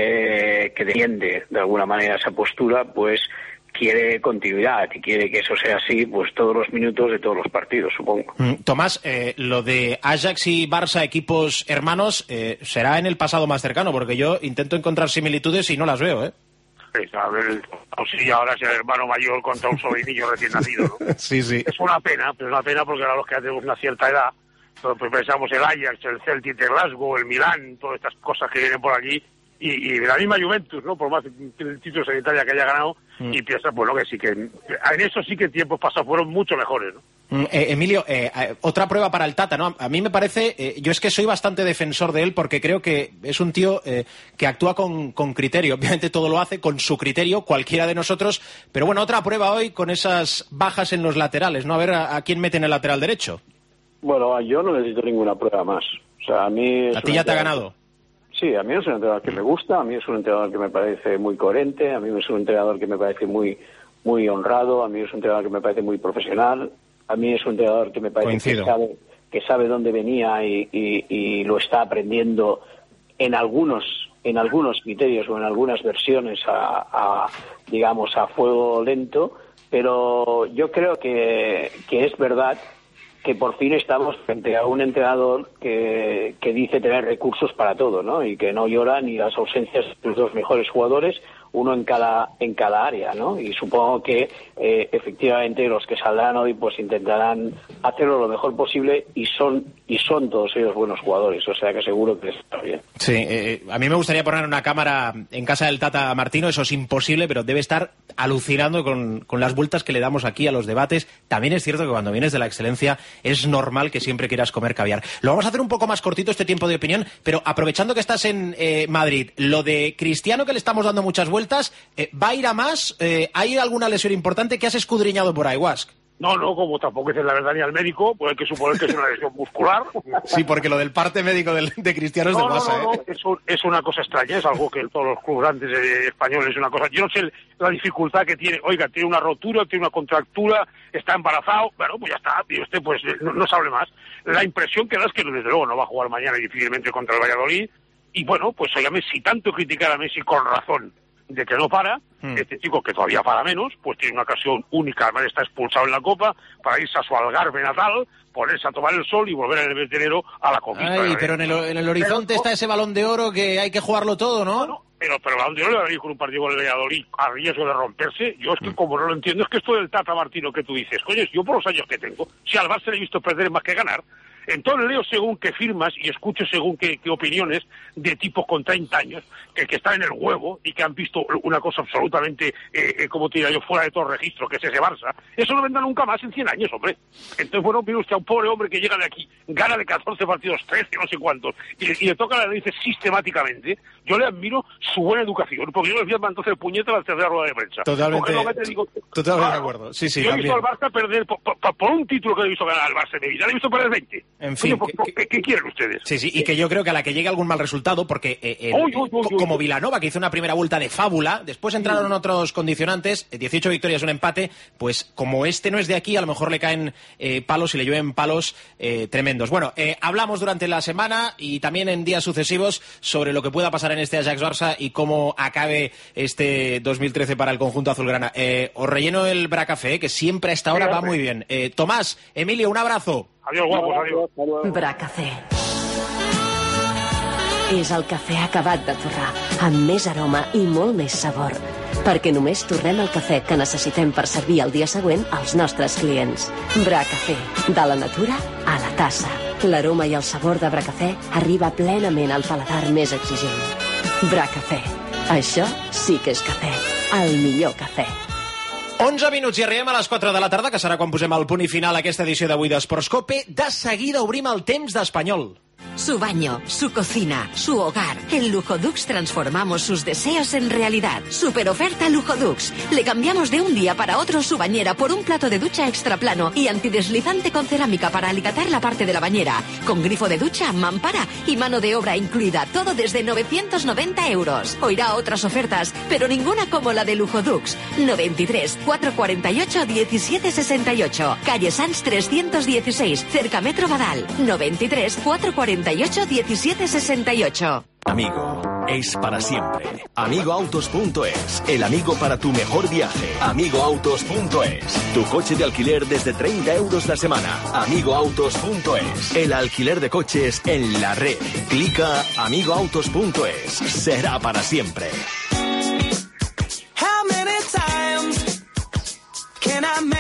gente que defiende de alguna manera esa postura pues quiere continuidad y quiere que eso sea así pues todos los minutos de todos los partidos, supongo. Mm, Tomás, eh, lo de Ajax y Barça, equipos hermanos, eh, será en el pasado más cercano, porque yo intento encontrar similitudes y no las veo, ¿eh? Pues, a ver, sí, ahora es el hermano mayor contra un sobrinillo recién nacido, ¿no? Sí, sí. Es una pena, pero es una pena porque ahora los que ya tenemos una cierta edad, pues pensamos el Ajax, el Celtic de Glasgow, el Milán, todas estas cosas que vienen por aquí, y, y la misma Juventus, ¿no? Por más títulos en Italia que haya ganado, mm. y piensa, bueno, que sí que en eso sí que tiempos pasados fueron mucho mejores, ¿no? Mm, eh, Emilio, eh, eh, otra prueba para el Tata, ¿no? A mí me parece, eh, yo es que soy bastante defensor de él porque creo que es un tío eh, que actúa con, con criterio. Obviamente todo lo hace con su criterio, cualquiera de nosotros, pero bueno, otra prueba hoy con esas bajas en los laterales, ¿no? A ver a, a quién mete en el lateral derecho. Bueno, yo no necesito ninguna prueba más. O sea, a mí... ¿A ti ya te ha ganado? Sí, a mí es un entrenador que me gusta, a mí es un entrenador que me parece muy coherente, a mí es un entrenador que me parece muy muy honrado, a mí es un entrenador que me parece muy profesional, a mí es un entrenador que me parece que sabe, que sabe dónde venía y, y, y lo está aprendiendo en algunos en algunos criterios o en algunas versiones a, a digamos a fuego lento, pero yo creo que, que es verdad que por fin estamos frente a un entrenador que, que dice tener recursos para todo, ¿no? Y que no llora ni las ausencias de sus dos mejores jugadores, uno en cada en cada área, ¿no? Y supongo que eh, efectivamente los que saldrán hoy pues intentarán hacerlo lo mejor posible y son y son todos ellos buenos jugadores, o sea que seguro que les está bien. Sí, eh, a mí me gustaría poner una cámara en casa del Tata Martino, eso es imposible, pero debe estar alucinando con, con las vueltas que le damos aquí a los debates. También es cierto que cuando vienes de la excelencia es normal que siempre quieras comer caviar. Lo vamos a hacer un poco más cortito este tiempo de opinión, pero aprovechando que estás en eh, Madrid, lo de Cristiano que le estamos dando muchas vueltas, eh, ¿va a ir a más? Eh, ¿Hay alguna lesión importante que has escudriñado por ahí, Guasch? No, no, como tampoco es la verdad ni al médico, pues hay que suponer que es una lesión muscular. Sí, porque lo del parte médico del, de Cristiano es no, de masa, no, no, ¿eh? No, eso es una cosa extraña, es algo que todos los clubes grandes eh, españoles es una cosa. Yo no sé la dificultad que tiene. Oiga, tiene una rotura, tiene una contractura, está embarazado, bueno, pues ya está, y usted pues no, no sabe más. La impresión que da es que desde luego no va a jugar mañana difícilmente contra el Valladolid, y bueno, pues óigame, si tanto criticar a Messi con razón de que no para, mm. este chico que todavía para menos, pues tiene una ocasión única, además está expulsado en la Copa, para irse a su Algarve natal, ponerse a tomar el sol y volver en el mes de enero a la conquista. Ay, pero en el, en el horizonte pero, está ese Balón de Oro que hay que jugarlo todo, ¿no? Bueno, pero, pero el Balón de Oro le va a ir con un partido con el Valladolid a riesgo de romperse. Yo es que mm. como no lo entiendo, es que esto del Tata Martino que tú dices, oye, yo por los años que tengo, si al Barça le he visto perder más que ganar, entonces leo según qué firmas y escucho según qué, qué opiniones de tipos con treinta años que, que están en el huevo y que han visto una cosa absolutamente, eh, eh, como te diría yo, fuera de todo registro, que es ese Barça. Eso no vendrá nunca más en cien años, hombre. Entonces, bueno, mire usted a un pobre hombre que llega de aquí, gana de catorce partidos, trece, no sé cuántos, y, y le toca la nariz sistemáticamente. Yo le admiro su buena educación, porque yo le voy a entonces el puñete a la tercera rueda de prensa. Totalmente, lo que te digo, totalmente ah, de acuerdo. Sí, sí, yo también. he visto al Barça perder, por, por, por un título que le he visto ganar al Barça en mi vida, le he visto perder veinte. En fin, Coño, ¿qué, qué, ¿qué quieren ustedes? Sí, sí, y que yo creo que a la que llegue algún mal resultado, porque eh, el, uy, uy, uy, uy. como Vilanova, que hizo una primera vuelta de fábula, después entraron otros condicionantes, dieciocho victorias, un empate, pues como este no es de aquí, a lo mejor le caen eh, palos y le llueven palos eh, tremendos. Bueno, eh, hablamos durante la semana y también en días sucesivos sobre lo que pueda pasar en este Ajax-Barça y cómo acabe este dos mil trece para el conjunto azulgrana. Eh, os relleno el Bracafé, que siempre a esta hora va muy bien. Eh, Tomás, Emilio, un abrazo. Adiós, guapos, adiós. Bracafé. És el cafè acabat de torrar, amb més aroma i molt més sabor. Perquè només torrem el cafè que necessitem per servir el dia següent als nostres clients. Bracafé. De la natura a la tassa. L'aroma i el sabor de Bracafé arriba plenament al paladar més exigent. Bracafé. Això sí que és cafè. El millor cafè. onze minuts i arribem a les quatre de la tarda, que serà quan posem el punt i final a aquesta edició d'avui d'Esports Cope. De seguida obrim el temps d'Espanyol. Su baño, su cocina, su hogar. En Lukodux transformamos sus deseos en realidad. Super oferta Lukodux. Le cambiamos de un día para otro su bañera por un plato de ducha extra plano y antideslizante con cerámica para alicatar la parte de la bañera. Con grifo de ducha, mampara y mano de obra incluida. Todo desde novecientos noventa euros. Oirá otras ofertas, pero ninguna como la de Lukodux. noventa y tres, cuatrocientos cuarenta y ocho, diecisiete sesenta y ocho. Calle Sanz trescientos dieciséis, cerca Metro Badal. noventa y tres, cuatrocientos cuarenta y ocho, diecisiete sesenta y ocho. Amigo, es para siempre. amigo autos punto es, el amigo para tu mejor viaje. amigo autos punto es, tu coche de alquiler desde treinta euros la semana. amigo autos punto es, el alquiler de coches en la red. Clica amigo autos punto es, será para siempre. How many times can I man?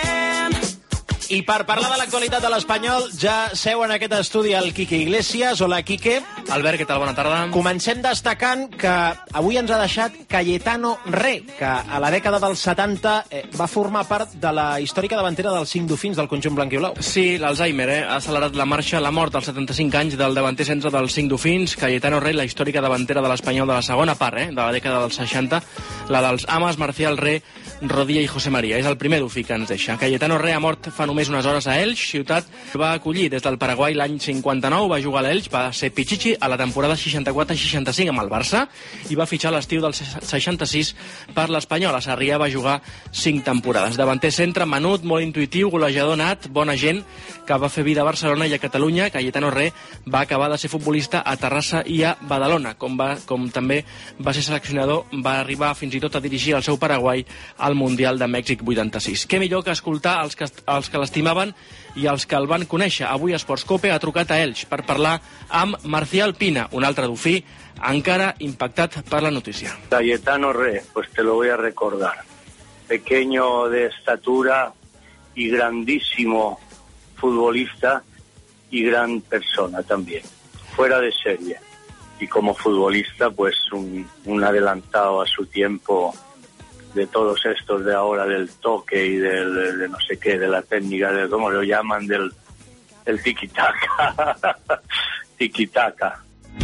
I per parlar de l'actualitat de l'Espanyol, ja seu en aquest estudi el Quique Iglesias. Hola, Quique. Albert, què tal? Bona tarda. Comencem destacant que avui ens ha deixat Cayetano Re, que a la dècada dels setanta eh, va formar part de la històrica davantera dels cinc dofins del conjunt blanc-i-blau. Sí, l'Alzheimer eh? ha accelerat la marxa, la mort als setanta-cinc anys del davanter centre dels cinc dofins, Cayetano Re, la històrica davantera de l'Espanyol de la segona part, eh? de la dècada dels seixanta, la dels Amas, Marcial Re, Rodilla i José María. És el primer dofí que ens deixa. Cayetano Re ha mort fa només unes hores a Elx, ciutat que va acollir des del Paraguai l'any cinquanta-nou, va jugar a l'Elx, va ser Pichichi a la temporada seixanta-quatre seixanta-cinc amb el Barça i va fitxar l'estiu del seixanta-sis per l'Espanyol. A Sarrià va jugar cinc temporades. Davanter centre, menut, molt intuitiu, golejador nat, bona gent, que va fer vida a Barcelona i a Catalunya. Cayetano Re va acabar de ser futbolista a Terrassa i a Badalona, com, va, com també va ser seleccionador, va arribar fins i tot a dirigir el seu Paraguai al Mundial de Mèxic vuitanta-sis. Què millor que escoltar els que, els que l'estimaven i els que el van conèixer. Avui Esports Cope ha trucat a Elx per parlar amb Marcial Pina, un altre dofí encara impactat per la notícia. Cayetano Re, pues te lo voy a recordar. Pequeño de estatura y grandísimo futbolista y gran persona también, fuera de serie. Y como futbolista, pues un, un adelantado a su tiempo de todos estos de ahora, del toque y del, de, de no sé qué, de la técnica, de cómo lo llaman, del el tiki-taka. Tiki-taka.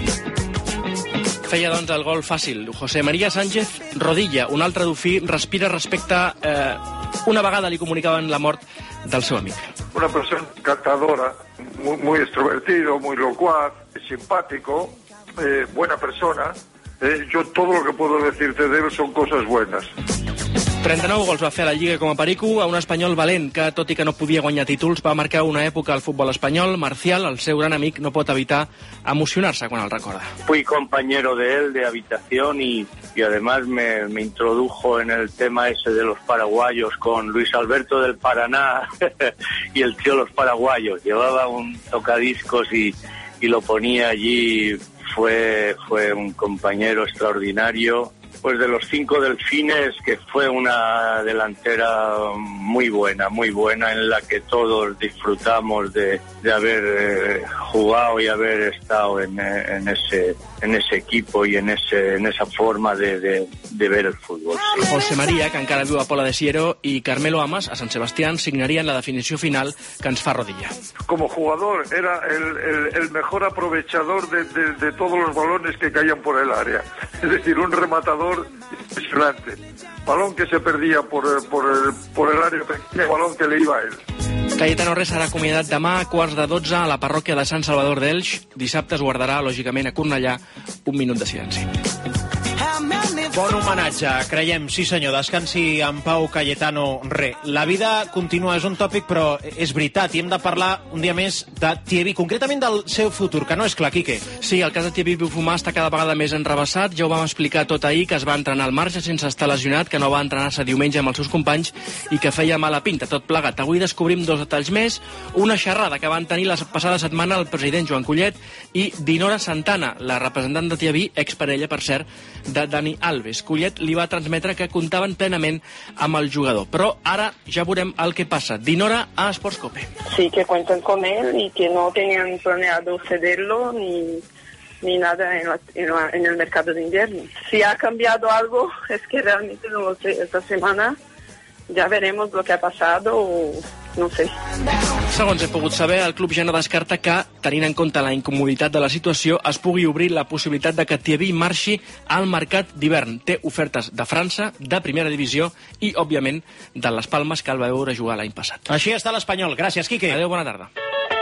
Feia, doncs, el gol fàcil. José María Sánchez Rodilla, un altre dofí, respira respecte... Eh, una vegada li comunicaven la mort del seu amic. Una persona encantadora, muy, muy extrovertido, muy locuaz, simpático, eh, buena persona. Eh, yo todo lo que puedo decirte de él son cosas buenas. trenta-nou gols va fer a la Lliga com a perico a un espanyol valent que, tot i que no podia guanyar títols, va marcar una època al futbol espanyol. Marcial, el seu gran amic, no pot evitar emocionar-se quan el recorda. Fui compañero de él de habitación y, y además me, me introdujo en el tema ese de los paraguayos con Luis Alberto del Paraná y el tío Los Paraguayos. Llevaba un tocadiscos y, y lo ponía allí. Fue, fue un compañero extraordinario. Pues de los cinco delfines, que fue una delantera muy buena, muy buena, en la que todos disfrutamos de, de haber eh, jugado y haber estado en, en ese en ese equipo y en ese en esa forma de, de, de ver el fútbol. Sí. José María, que encara viu a Pola de Siero, i Carmelo Amas, a Sant Sebastián, signarien la definició final que ens fa Rodilla. Como jugador era el, el, el mejor aprovechador de, de, de todos los balones que caían por el área. Es decir, un rematador impresionante. Balón que se perdía por, por, el, por el área pequeña, balón que le iba a él. Cayetano Re serà acomiadat demà a quarts de dotze a la parròquia de Sant Salvador d'Elx. Dissabte es guardarà, lògicament, a Cornellà un minut de silenci. Bon homenatge, creiem, sí senyor, descansi en pau Cayetano Re. La vida continua, és un tòpic, però és veritat, i hem de parlar un dia més de Thierry, concretament del seu futur, que no és clar, Quique. Sí, el cas de Thierry Bufumà està cada vegada més enrevessat, ja ho vam explicar tot ahir, que es va entrenar al marge sense estar lesionat, que no va entrenar-se diumenge amb els seus companys i que feia mala pinta, tot plegat. Avui descobrim dos detalls més, una xerrada que van tenir la passada setmana el president Joan Collet i Dinora Santana, la representant de Thierry, exparella, per cert, de Dani Alves. Collet li va transmetre que comptaven plenament amb el jugador. Però ara ja veurem el que passa. Dinora a Sports Cope. Sí, que cuentan con él y que no tenían planeado cederlo ni, ni nada en, la, en, la, en el mercado de invierno. Si ha cambiado algo, es que realmente no lo sé. Esta semana ja veremos lo que ha pasado o no sé. Segons he pogut saber, el club ja no descarta que, tenint en compte la incomoditat de la situació, es pugui obrir la possibilitat de que Thierry marxi al mercat d'hivern. Té ofertes de França, de primera divisió i, òbviament, de les Palmes, que el va veure jugar l'any passat. Així està l'Espanyol. Gràcies, Quique. Adéu, bona tarda.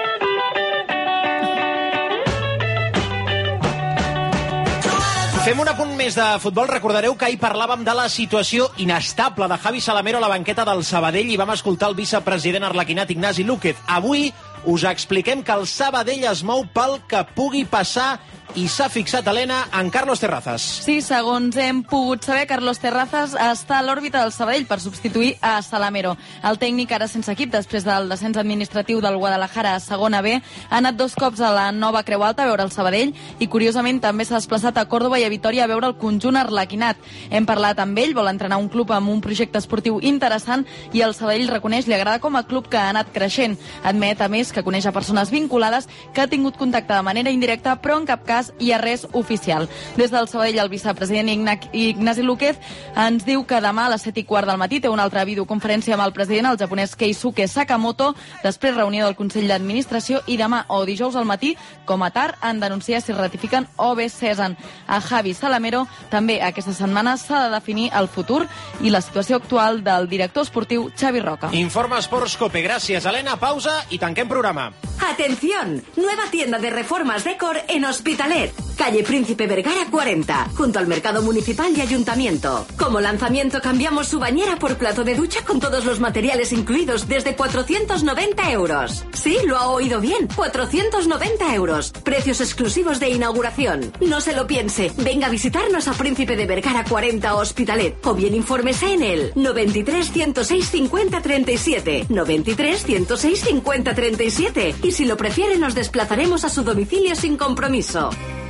Fem un apunt més de futbol. Recordareu que ahir parlàvem de la situació inestable de Javi Salamero a la banqueta del Sabadell i vam escoltar el vicepresident arlequinat Ignasi Lúquez. Avui us expliquem que el Sabadell es mou pel que pugui passar i s'ha fixat, Helena, en Carlos Terrazas. Sí, segons hem pogut saber, Carlos Terrazas està a l'òrbita del Sabadell per substituir a Salamero. El tècnic, ara sense equip, després del descens administratiu del Guadalajara a segona B, ha anat dos cops a la nova Creu Alta a veure el Sabadell i, curiosament, també s'ha desplaçat a Còrdova i a Vitòria a veure el conjunt arlequinat. Hem parlat amb ell, vol entrenar un club amb un projecte esportiu interessant i el Sabadell reconeix li agrada com a club que ha anat creixent. Admet, a més, que coneix a persones vinculades, que ha tingut contacte de manera indirecta, però en cap cas hi ha res oficial. Des del Sabadell, el vicepresident Ignasi Lúquez ens diu que demà a les set i quart del matí té una altra videoconferència amb el president, el japonès Keisuke Sakamoto, després reunió del Consell d'Administració i demà o dijous al matí, com a tard, han d'anunciar si ratifiquen o bé cesen a Javi Salamero. També aquesta setmana s'ha de definir el futur i la situació actual del director esportiu Xavi Roca. Informa Sports Cope. Gràcies, Helena. Pausa i tanquem programa. ¡Atención! Nueva tienda de reformas Decor en Hospitalet. Calle Príncipe Vergara cuarenta, junto al Mercado Municipal y Ayuntamiento. Como lanzamiento cambiamos su bañera por plato de ducha con todos los materiales incluidos desde cuatrocientos noventa euros. Sí, lo ha oído bien, cuatrocientos noventa euros. Precios exclusivos de inauguración. No se lo piense, venga a visitarnos a Príncipe de Vergara cuarenta Hospitalet o bien infórmese en el noventa y tres, ciento seis, cincuenta, treinta y siete, noventa y tres, ciento seis, cincuenta, treinta y siete y si lo prefiere nos desplazaremos a su domicilio sin compromiso.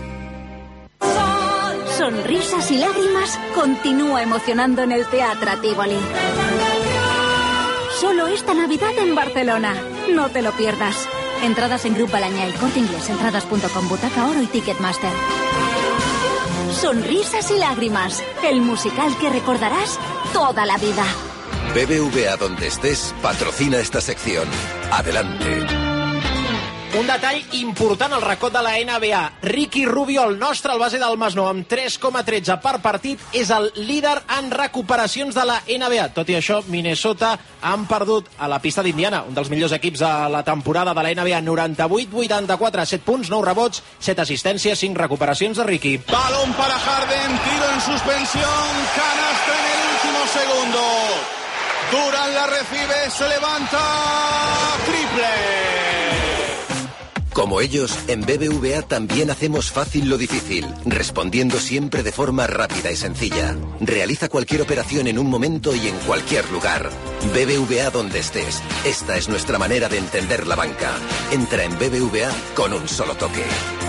Sonrisas y lágrimas continúa emocionando en el Teatro Tívoli. Solo esta Navidad en Barcelona. No te lo pierdas. Entradas en Grupo Alaña y Corte Inglés, entradas punto com, Butaca Oro y Ticketmaster. Sonrisas y lágrimas. El musical que recordarás toda la vida. B B V A donde estés patrocina esta sección. Adelante. Un detall important al racó de la N B A. Ricky Rubio, el nostre, el base del Masnou, amb tres coma tretze per partit, és el líder en recuperacions de la N B A. Tot i això, Minnesota han perdut a la pista d'Indiana, un dels millors equips de la temporada de la N B A, noranta-vuit vuitanta-quatre, set punts, nou rebots, set assistències, cinc recuperacions de Ricky. Balón para Harden, tiro en suspensión, canasta en el último segundo. Durant la recibe, se levanta, triple. Como ellos, en B B V A también hacemos fácil lo difícil, respondiendo siempre de forma rápida y sencilla. Realiza cualquier operación en un momento y en cualquier lugar. B B V A donde estés. Esta es nuestra manera de entender la banca. Entra en B B V A con un solo toque.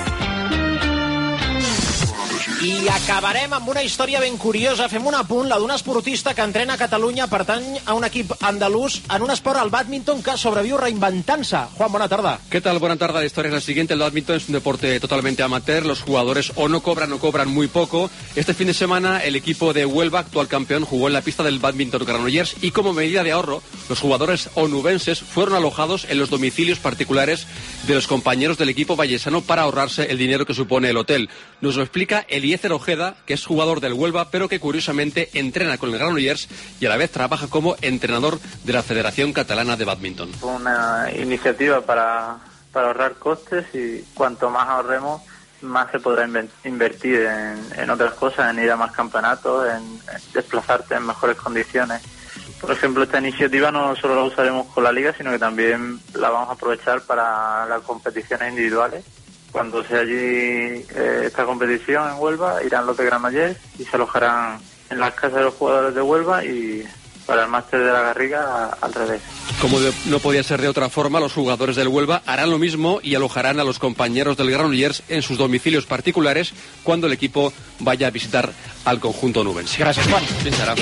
I acabarem amb una història ben curiosa. Fem un apunt, la d'un esportista que entrena a Catalunya, pertany a un equip andalús en un esport, el bàdminton, que sobreviu reinventant-se. Juan, bona tarda. ¿Qué tal? Buena tarde. La historia es la siguiente. El bádminton es un deporte totalmente amateur. Los jugadores o no cobran o cobran muy poco. Este fin de semana el equipo de Huelva, actual campeón, jugó en la pista del bádminton Granollers y como medida de ahorro, los jugadores onubenses fueron alojados en los domicilios particulares de los compañeros del equipo vallesano para ahorrarse el dinero que supone el hotel. Nos lo explica Eliezer Ojeda, que es jugador del Huelva, pero que curiosamente entrena con el Granollers y a la vez trabaja como entrenador de la Federación Catalana de Bádminton. Una iniciativa para, para ahorrar costes, y cuanto más ahorremos, más se podrá invertir en, en otras cosas, en ir a más campeonatos, en, en desplazarte en mejores condiciones. Por ejemplo, esta iniciativa no solo la usaremos con la liga, sino que también la vamos a aprovechar para las competiciones individuales. Cuando sea allí eh, esta competición en Huelva, irán los de Granollers y se alojarán en las casas de los jugadores de Huelva, y para el máster de la Garriga al revés. Como de, no podía ser de otra forma, los jugadores del Huelva harán lo mismo y alojarán a los compañeros del Granollers en sus domicilios particulares cuando el equipo vaya a visitar al conjunto nubense. Gracias, Juan. Fins ara.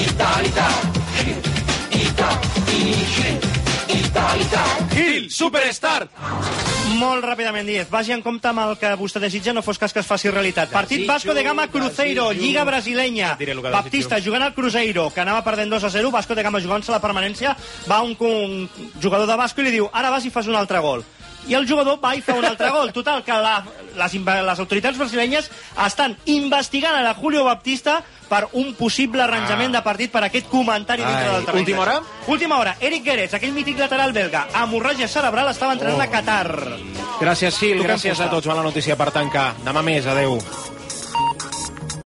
Gil, Superstar! Molt ràpidament, Díez, vagi en compte amb el que vostè desitja, no fos cas que es faci realitat. Partit Vasco de Gama Cruzeiro, Lliga Brasilenya. Baptista jugant al Cruzeiro, que anava perdent dos a zero, Vasco de Gama jugant-se la permanència, va un, un jugador de Vasco i li diu, ara vas i fas un altre gol. I el jugador va i fa un altre gol. Total, que la, les, les autoritats brasilenyes estan investigant a la Julio Baptista per un possible arranjament ah. de partit per aquest comentari dintre Ai, del terreny. Última hora? Última hora. Eric Guedes, aquell mític lateral belga, hemorràgia cerebral, estava entrenant oh. a Qatar. Gràcies, Gil. Gràcies a tots. Bona notícia per tancar. Demà més. Adéu.